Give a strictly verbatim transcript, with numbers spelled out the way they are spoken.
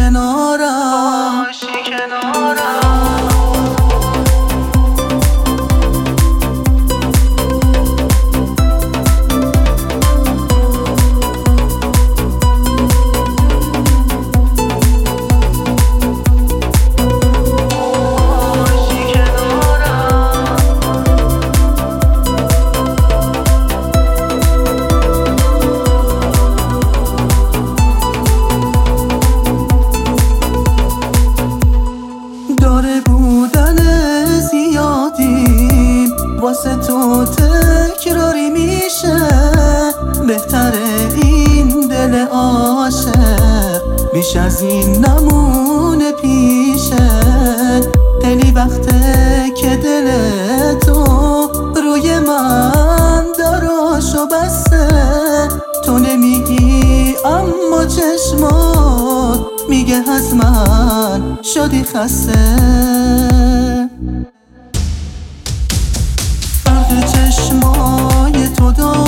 کنارم باشی کنارم داره بودن زیادیم واسه تو تکراری میشه، بهتره این دل عاشق بیش از این نمونه پیشه. خیلی وقته که دل تو روی من دراشو بسته، تو نمیگی اما چشمات میگه از من شدی خسته. فرق چشمای تو دار